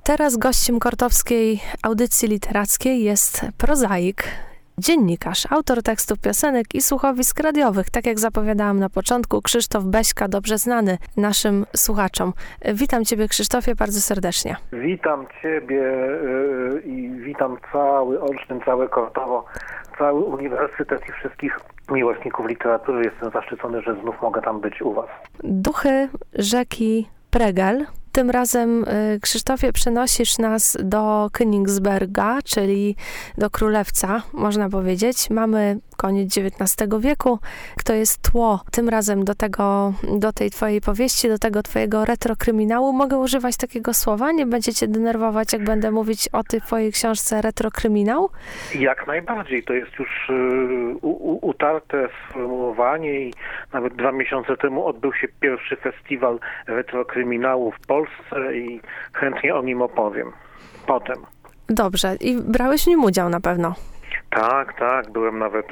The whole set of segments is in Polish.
Teraz gościem Kortowskiej audycji literackiej jest prozaik, dziennikarz, autor tekstów piosenek i słuchowisk radiowych. Tak jak zapowiadałam na początku, Krzysztof Beśka, dobrze znany naszym słuchaczom. Witam Ciebie, Krzysztofie, bardzo serdecznie. Witam Ciebie i witam cały Olsztyn, całe Kortowo, cały uniwersytet i wszystkich miłośników literatury. Jestem zaszczycony, że znów mogę tam być u Was. Duchy rzeki Pregel. Tym razem, Krzysztofie, przenosisz nas do Königsberga, czyli do Królewca, można powiedzieć. Mamy koniec XIX wieku. To jest tło tym razem do tej twojej powieści, do tego twojego retrokryminału. Mogę używać takiego słowa? Nie będziecie denerwować, jak będę mówić o tej twojej książce retrokryminał? Jak najbardziej. To jest już utarte sformułowanie i nawet 2 miesiące temu odbył się pierwszy festiwal retrokryminału w Polsce i chętnie o nim opowiem potem. Dobrze. I brałeś w nim udział na pewno? Tak. Byłem nawet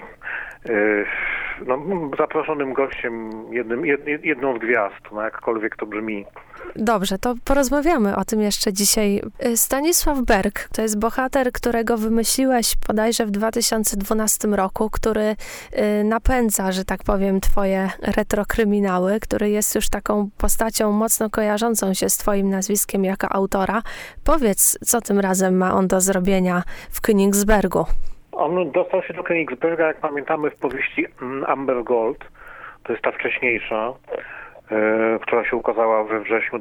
zaproszonym gościem, jedną z gwiazd, jakkolwiek to brzmi. Dobrze, to porozmawiamy o tym jeszcze dzisiaj. Stanisław Berk to jest bohater, którego wymyśliłeś bodajże w 2012 roku, który napędza, że tak powiem, twoje retrokryminały, który jest już taką postacią mocno kojarzącą się z twoim nazwiskiem jako autora. Powiedz, co tym razem ma on do zrobienia w Königsbergu? On dostał się do Königsberga, jak pamiętamy, w powieści Amber Gold. To jest ta wcześniejsza, która się ukazała we wrześniu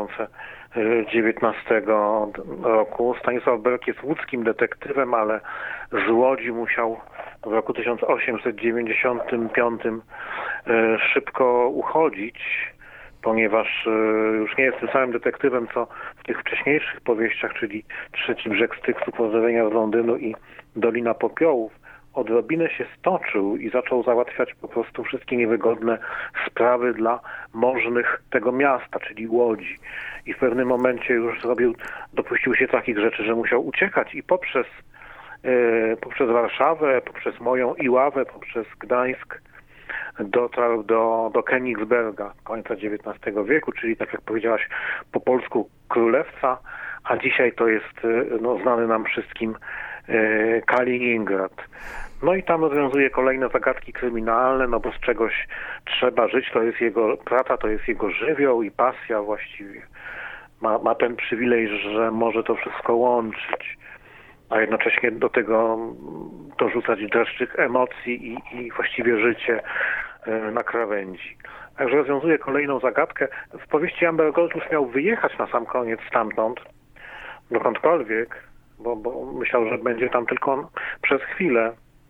2019 roku. Stanisław Berk jest łódzkim detektywem, ale z Łodzi musiał w roku 1895 szybko uchodzić, ponieważ już nie jest tym samym detektywem, co w tych wcześniejszych powieściach, czyli Trzeci brzeg Styksu, Pozdrowienia z Londynu i Dolina Popiołów. Odrobinę się stoczył i zaczął załatwiać po prostu wszystkie niewygodne sprawy dla możnych tego miasta, czyli Łodzi. I w pewnym momencie już dopuścił się takich rzeczy, że musiał uciekać i poprzez Warszawę, poprzez moją Iławę, poprzez Gdańsk dotarł do Königsberga końca XIX wieku, czyli tak jak powiedziałaś po polsku Królewca, a dzisiaj to jest znany nam wszystkim Kaliningrad. No i tam rozwiązuje kolejne zagadki kryminalne, bo z czegoś trzeba żyć, to jest jego praca, to jest jego żywioł i pasja właściwie. Ma ten przywilej, że może to wszystko łączyć, a jednocześnie do tego dorzucać dreszczyk emocji i właściwie życie na krawędzi. Także rozwiązuje kolejną zagadkę. W powieści Amber Gold już miał wyjechać na sam koniec stamtąd, dokądkolwiek, bo myślał, że będzie tam tylko przez chwilę.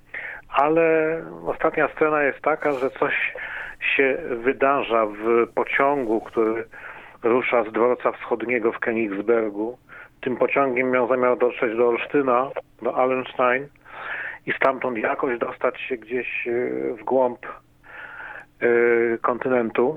Ale ostatnia scena jest taka, że coś się wydarza w pociągu, który rusza z dworca wschodniego w Königsbergu. Tym pociągiem miał zamiar dotrzeć do Olsztyna, do Allenstein i stamtąd jakoś dostać się gdzieś w głąb kontynentu.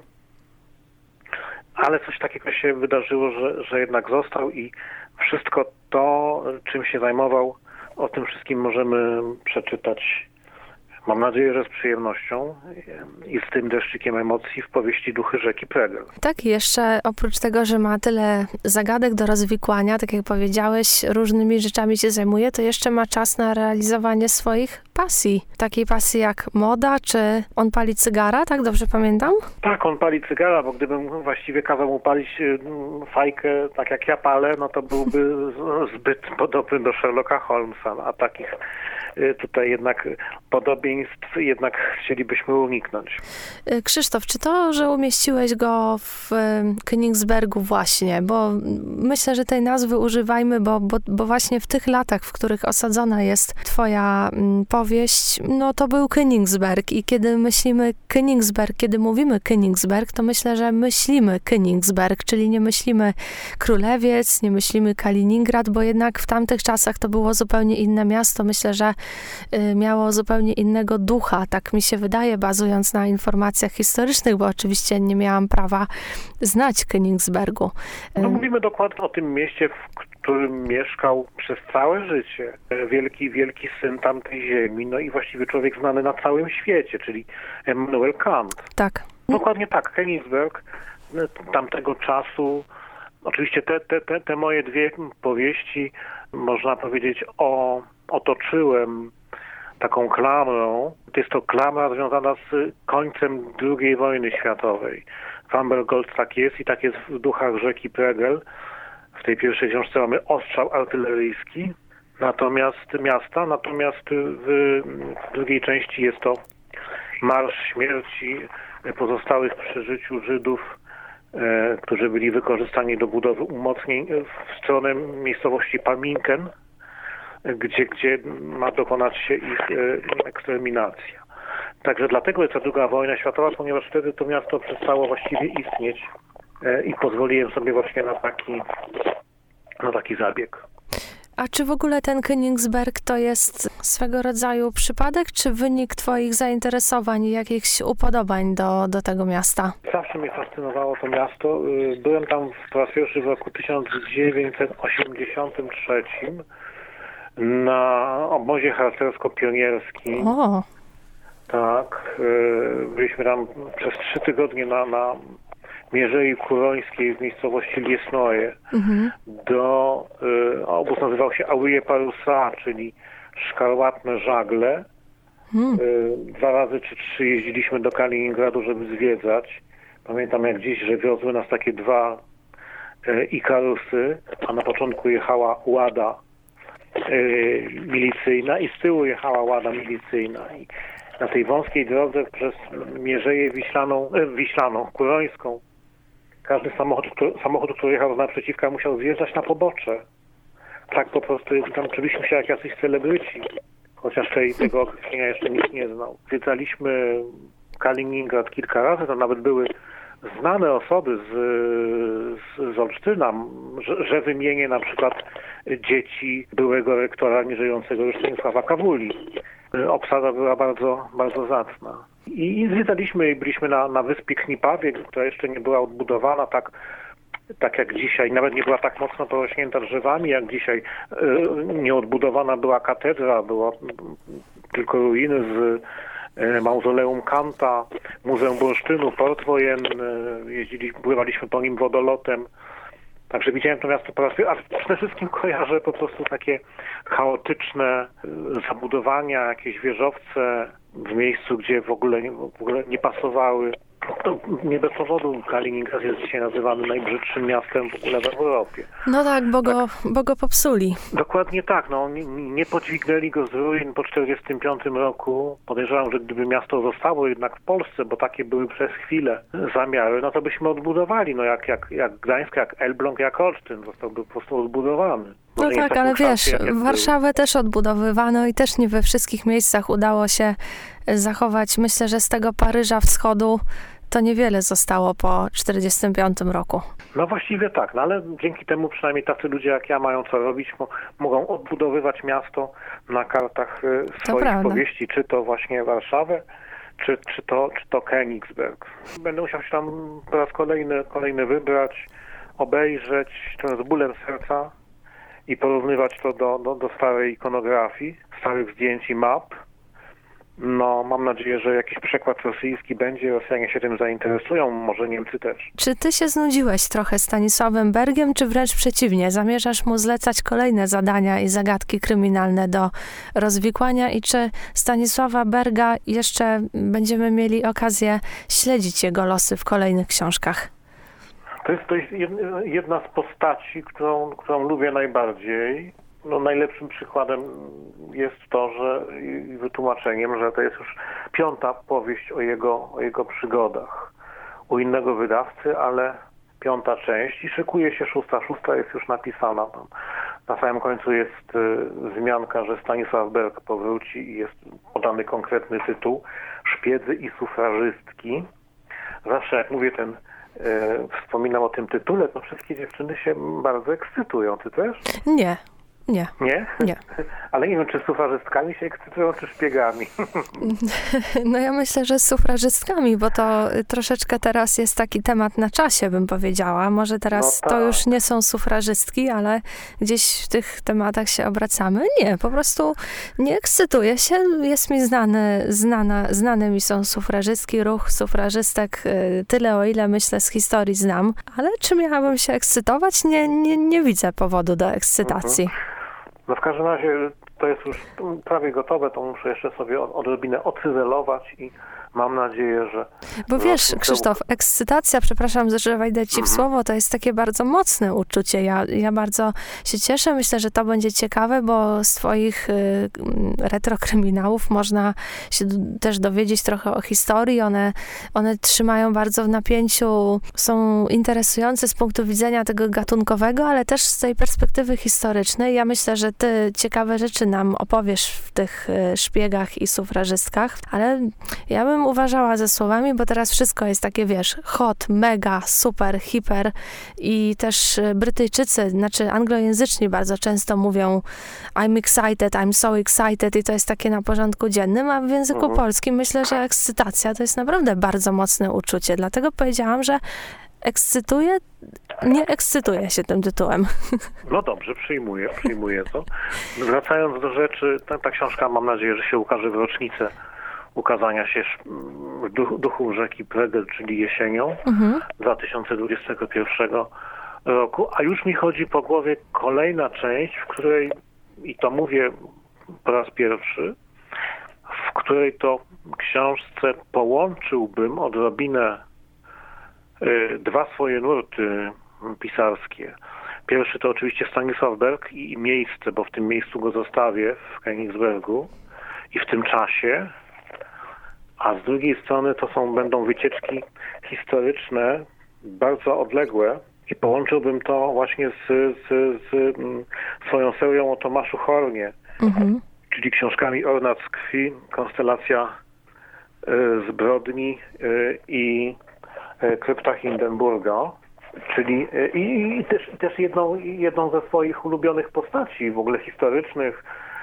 Ale coś takiego się wydarzyło, że jednak został i wszystko to, czym się zajmował, o tym wszystkim możemy przeczytać, mam nadzieję, że z przyjemnością i z tym deszczykiem emocji w powieści Duchy rzeki Pregel. Tak, i jeszcze oprócz tego, że ma tyle zagadek do rozwikłania, tak jak powiedziałeś, różnymi rzeczami się zajmuje, to jeszcze ma czas na realizowanie swoich pasji. Takiej pasji jak moda, czy on pali cygara, tak dobrze pamiętam? Tak, on pali cygara, bo gdybym właściwie kazał mu palić fajkę tak jak ja palę, no to byłby zbyt podobny do Sherlocka Holmesa, a takich tutaj jednak podobieństw jednak chcielibyśmy uniknąć. Krzysztof, czy to, że umieściłeś go w Königsbergu właśnie, bo myślę, że tej nazwy używajmy, bo właśnie w tych latach, w których osadzona jest twoja powieść, no to był Königsberg i kiedy myślimy Königsberg, kiedy mówimy Königsberg, to myślę, że myślimy Königsberg, czyli nie myślimy Królewiec, nie myślimy Kaliningrad, bo jednak w tamtych czasach to było zupełnie inne miasto. Myślę, że miało zupełnie innego ducha, tak mi się wydaje, bazując na informacjach historycznych, bo oczywiście nie miałam prawa znać Königsbergu. No mówimy dokładnie o tym mieście, w którym mieszkał przez całe życie wielki syn tamtej ziemi, no i właściwie człowiek znany na całym świecie, czyli Immanuel Kant. Tak. Dokładnie tak, Königsberg tamtego czasu Oczywiście te moje dwie powieści, można powiedzieć, otoczyłem taką klamrą. Jest to klamra związana z końcem II wojny światowej. Ambergold tak jest i tak jest w Duchach rzeki Pregel. W tej pierwszej książce mamy ostrzał artyleryjski, natomiast w drugiej części jest to marsz śmierci pozostałych przy życiu Żydów, którzy byli wykorzystani do budowy umocnień w stronę miejscowości Palminken, gdzie ma dokonać się ich eksterminacja. Także dlatego jest ta II wojna światowa, ponieważ wtedy to miasto przestało właściwie istnieć i pozwoliłem sobie właśnie na taki zabieg. A czy w ogóle ten Königsberg to jest swego rodzaju przypadek, czy wynik twoich zainteresowań i jakichś upodobań do tego miasta? Zawsze mnie fascynowało to miasto. Byłem tam po raz pierwszy w roku 1983 na obozie harcersko-pionierskim. O. Tak. Byliśmy tam przez 3 tygodnie na Mierzei Kurońskiej w miejscowości Liesnoje. Obóz nazywał się Aurie Parusa, czyli szkarłatne żagle. 2 razy czy 3 jeździliśmy do Kaliningradu, żeby zwiedzać. Pamiętam jak dziś, że wiozły nas takie 2 Ikarusy, a na początku jechała łada milicyjna i z tyłu jechała łada milicyjna. I na tej wąskiej drodze przez Mierzeję Wiślaną, Kurońską, każdy samochód, który jechał z naprzeciwka, musiał zjeżdżać na pobocze. Tak po prostu tam czuliśmy się jak jacyś celebryci, chociaż tego określenia jeszcze nikt nie znał. Zwiedzaliśmy Kaliningrad kilka razy, to nawet były znane osoby z Olsztyna, że wymienię na przykład dzieci byłego rektora nieżyjącego już Stanisława Kawuli. Obsada była bardzo, bardzo zacna. I zwiedzaliśmy i byliśmy na wyspie Knipawie, która jeszcze nie była odbudowana tak jak dzisiaj. Nawet nie była tak mocno porośnięta drzewami jak dzisiaj. Nieodbudowana była katedra, było tylko ruiny z mauzoleum Kanta, Muzeum Bursztynu, port wojenny. Pływaliśmy po nim wodolotem. Także widziałem to miasto po raz pierwszy, a przede wszystkim kojarzę po prostu takie chaotyczne zabudowania, jakieś wieżowce w miejscu, gdzie w ogóle nie pasowały. To nie bez powodu Kaliningrad jest dzisiaj nazywany najbrzydszym miastem w ogóle w Europie. No tak, bo go popsuli. Dokładnie tak. Nie podźwignęli go z ruin po 1945 roku. Podejrzewam, że gdyby miasto zostało jednak w Polsce, bo takie były przez chwilę zamiary, no to byśmy odbudowali. No jak Gdańsk, jak Elbląg, jak Olsztyn zostałby po prostu odbudowany. No tak, ale wiesz, Warszawę też odbudowywano i też nie we wszystkich miejscach udało się zachować. Myślę, że z tego Paryża wschodu to niewiele zostało po 1945 roku. No właściwie tak, no ale dzięki temu przynajmniej tacy ludzie jak ja mają co robić, mogą odbudowywać miasto na kartach swoich powieści, czy to właśnie Warszawę, czy to Königsberg. Będę musiał się tam po raz kolejny wybrać, obejrzeć to z bólem serca i porównywać to do starej ikonografii, starych zdjęć i map. No, mam nadzieję, że jakiś przekład rosyjski będzie, Rosjanie się tym zainteresują, może Niemcy też. Czy ty się znudziłeś trochę Stanisławem Bergiem, czy wręcz przeciwnie? Zamierzasz mu zlecać kolejne zadania i zagadki kryminalne do rozwikłania i czy Stanisława Berga jeszcze będziemy mieli okazję śledzić jego losy w kolejnych książkach? To jest jedna z postaci, którą lubię najbardziej. No, najlepszym przykładem jest to, i wytłumaczeniem, że to jest już 5. powieść o jego przygodach u innego wydawcy, ale 5. część i szykuje się 6. 6. jest już napisana. Tam na samym końcu jest wzmianka, że Stanisław Berg powróci i jest podany konkretny tytuł Szpiedzy i sufrażystki. Zawsze jak mówię wspominam o tym tytule, to wszystkie dziewczyny się bardzo ekscytują. Ty też? Nie. Nie. Nie? Nie. Ale nie wiem, czy sufrażystkami się ekscytują, czy szpiegami. No ja myślę, że z sufrażystkami, bo to troszeczkę teraz jest taki temat na czasie, bym powiedziała. Może teraz No to tak. już nie są sufrażystki, ale gdzieś w tych tematach się obracamy. Nie, po prostu nie ekscytuję się. Jest mi znane mi są sufrażystki, ruch sufrażystek, tyle o ile myślę z historii znam. Ale czy miałabym się ekscytować? Nie widzę powodu do ekscytacji. No w każdym razie to jest już prawie gotowe, to muszę jeszcze sobie odrobinę ocyzelować i mam nadzieję, że... Bo wiesz, Krzysztof, ekscytacja, przepraszam, że wejdę ci w słowo, to jest takie bardzo mocne uczucie. Ja bardzo się cieszę, myślę, że to będzie ciekawe, bo z twoich retrokryminałów można się też dowiedzieć trochę o historii. One trzymają bardzo w napięciu, są interesujące z punktu widzenia tego gatunkowego, ale też z tej perspektywy historycznej. Ja myślę, że ty ciekawe rzeczy nam opowiesz w tych szpiegach i sufrażystkach, ale ja bym uważała ze słowami, bo teraz wszystko jest takie, wiesz, hot, mega, super, hiper i też Brytyjczycy, znaczy anglojęzyczni bardzo często mówią I'm excited, I'm so excited i to jest takie na porządku dziennym, a w języku polskim myślę, że ekscytacja to jest naprawdę bardzo mocne uczucie, dlatego powiedziałam, że nie ekscytuję się tym tytułem. No dobrze, przyjmuję to. Wracając do rzeczy, ta książka mam nadzieję, że się ukaże w rocznicę ukazania się Duchów rzeki Pregel, czyli jesienią 2021 roku, a już mi chodzi po głowie kolejna część, w której, i to mówię po raz pierwszy, w której to książce połączyłbym odrobinę dwa swoje nurty pisarskie. Pierwszy to oczywiście Stanisław Berg i miejsce, bo w tym miejscu go zostawię w Königsbergu i w tym czasie, a z drugiej strony to będą wycieczki historyczne, bardzo odległe i połączyłbym to właśnie z swoją serią o Tomaszu Hornie, czyli książkami Ornat z krwi, Konstelacja zbrodni i Krypta Hindenburga, czyli i też jedną ze swoich ulubionych postaci, w ogóle historycznych.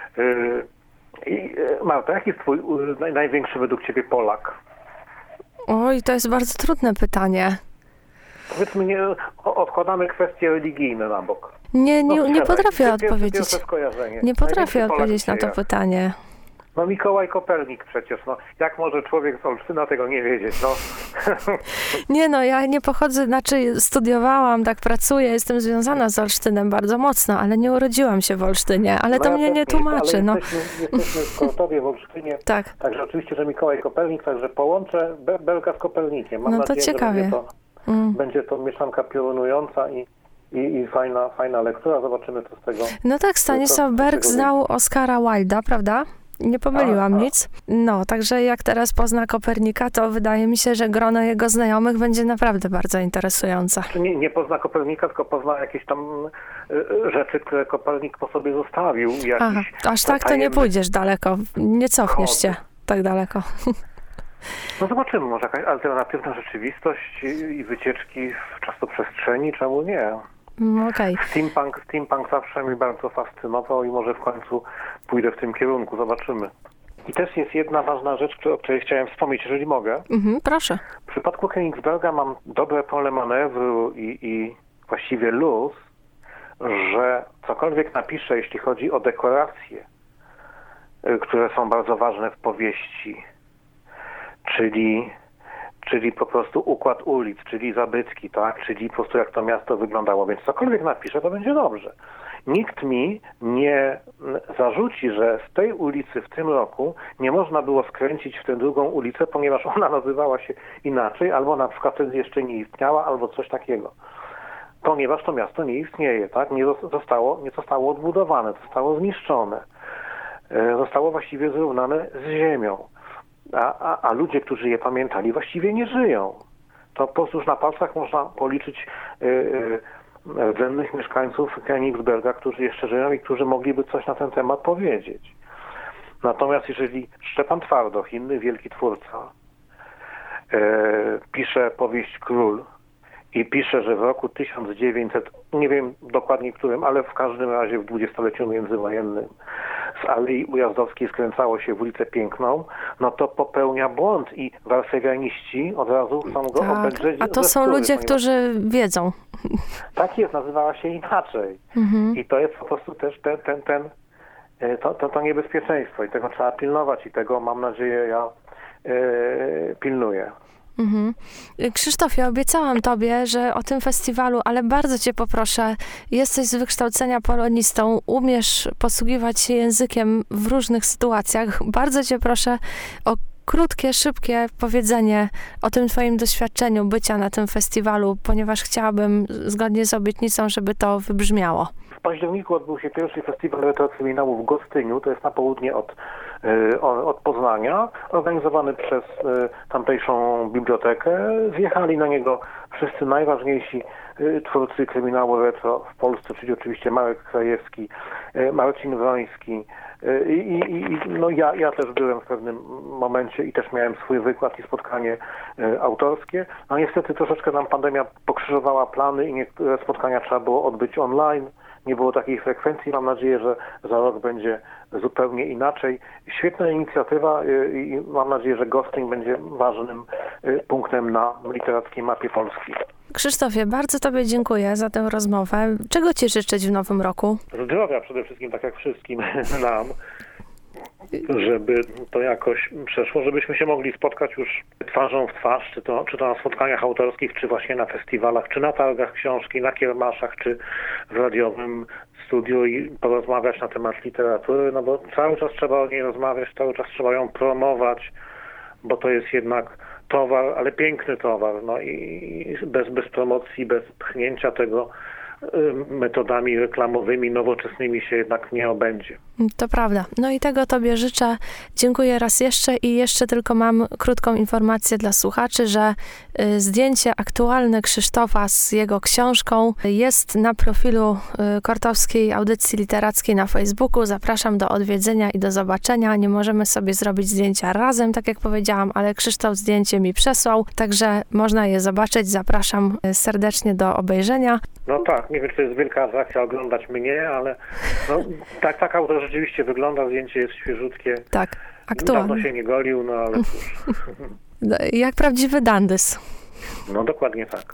Marta, jaki jest twój największy według ciebie Polak? Oj, to jest bardzo trudne pytanie. Powiedzmy, odkładamy kwestie religijne na bok. Nie potrafię odpowiedzieć. Nie potrafię odpowiedzieć na to pytanie. No Mikołaj Kopernik przecież, jak może człowiek z Olsztyna tego nie wiedzieć, Nie ja nie pochodzę, znaczy studiowałam, tak pracuję, jestem związana z Olsztynem bardzo mocno, ale nie urodziłam się w Olsztynie, ale to mnie nie tłumaczy, Jesteśmy w Kortowie, w Olsztynie, tak. Także oczywiście, że Mikołaj Kopernik, także połączę Berga z Kopernikiem. Mam nadzieję, to ciekawie. Że będzie to mieszanka piorunująca i fajna lektura, zobaczymy co z tego. No tak, Stanisław Berg znał Oscara Wilda, prawda? Nie pomyliłam nic. Także jak teraz pozna Kopernika, to wydaje mi się, że grono jego znajomych będzie naprawdę bardzo interesujące. Nie pozna Kopernika, tylko pozna jakieś tam rzeczy, które Kopernik po sobie zostawił. Aha, aż tak to nie pójdziesz daleko. Nie cofniesz się tak daleko. No zobaczymy, może jakaś alternatywna rzeczywistość i wycieczki w czasoprzestrzeni, czemu nie? Okay. Steampunk zawsze mnie bardzo fascynował i może w końcu pójdę w tym kierunku, zobaczymy. I też jest jedna ważna rzecz, o której chciałem wspomnieć, jeżeli mogę. Proszę. W przypadku Königsberga mam dobre pole manewru i właściwie luz, że cokolwiek napiszę, jeśli chodzi o dekoracje, które są bardzo ważne w powieści, czyli po prostu układ ulic, czyli zabytki, tak? Czyli po prostu jak to miasto wyglądało. Więc cokolwiek napiszę, to będzie dobrze. Nikt mi nie zarzuci, że z tej ulicy w tym roku nie można było skręcić w tę drugą ulicę, ponieważ ona nazywała się inaczej, albo na przykład wtedy jeszcze nie istniała, albo coś takiego. Ponieważ to miasto nie istnieje, tak? Nie zostało odbudowane, zostało zniszczone. Zostało właściwie zrównane z ziemią. A ludzie, którzy je pamiętali, właściwie nie żyją. To po prostu już na palcach można policzyć rdzennych mieszkańców Königsberga, którzy jeszcze żyją i którzy mogliby coś na ten temat powiedzieć. Natomiast jeżeli Szczepan Twardoch, inny wielki twórca, pisze powieść Król i pisze, że w roku 1900, nie wiem dokładnie którym, ale w każdym razie w dwudziestoleciu międzywojennym z Alei Ujazdowskiej skręcało się w ulicę Piękną, no to popełnia błąd i warszawianiści od razu chcą go obedrzeć. A to są ludzie, którzy wiedzą. Tak jest, nazywała się inaczej. I to jest po prostu też to niebezpieczeństwo i tego trzeba pilnować i tego, mam nadzieję, ja pilnuję. Krzysztofie, obiecałam tobie, że o tym festiwalu, ale bardzo cię poproszę, jesteś z wykształcenia polonistą, umiesz posługiwać się językiem w różnych sytuacjach. Bardzo cię proszę o krótkie, szybkie powiedzenie o tym twoim doświadczeniu bycia na tym festiwalu, ponieważ chciałabym zgodnie z obietnicą, żeby to wybrzmiało. W październiku odbył się pierwszy festiwal retrokryminału w Gostyniu, to jest na południe od Poznania, organizowany przez tamtejszą bibliotekę. Zjechali na niego wszyscy najważniejsi twórcy kryminału retro w Polsce, czyli oczywiście Marek Krajewski, Marcin Wroński. Ja też byłem w pewnym momencie i też miałem swój wykład i spotkanie autorskie. No niestety troszeczkę nam pandemia pokrzyżowała plany i niektóre spotkania trzeba było odbyć online. Nie było takiej frekwencji. Mam nadzieję, że za rok będzie zupełnie inaczej. Świetna inicjatywa i mam nadzieję, że Gostyń będzie ważnym punktem na literackiej mapie Polski. Krzysztofie, bardzo tobie dziękuję za tę rozmowę. Czego ci życzyć w nowym roku? Zdrowia przede wszystkim, tak jak wszystkim nam, żeby to jakoś przeszło, żebyśmy się mogli spotkać już twarzą w twarz, czy to na spotkaniach autorskich, czy właśnie na festiwalach, czy na targach książki, na kiermaszach, czy w radiowym studiu i porozmawiać na temat literatury, no bo cały czas trzeba o niej rozmawiać, cały czas trzeba ją promować, bo to jest jednak towar, ale piękny towar, no i bez promocji, bez pchnięcia tego metodami reklamowymi, nowoczesnymi się jednak nie obędzie. To prawda. No i tego tobie życzę. Dziękuję raz jeszcze i jeszcze tylko mam krótką informację dla słuchaczy, że zdjęcie aktualne Krzysztofa z jego książką jest na profilu Kortowskiej Audycji Literackiej na Facebooku. Zapraszam do odwiedzenia i do zobaczenia. Nie możemy sobie zrobić zdjęcia razem, tak jak powiedziałam, ale Krzysztof zdjęcie mi przesłał, także można je zobaczyć. Zapraszam serdecznie do obejrzenia. No tak, nie wiem, czy to jest wielka atrakcja oglądać mnie, ale no, tak autor rzeczywiście wygląda, zdjęcie jest świeżutkie. Tak, aktualnie. Dawno się nie golił, no ale cóż. Jak prawdziwy dandys. No dokładnie tak.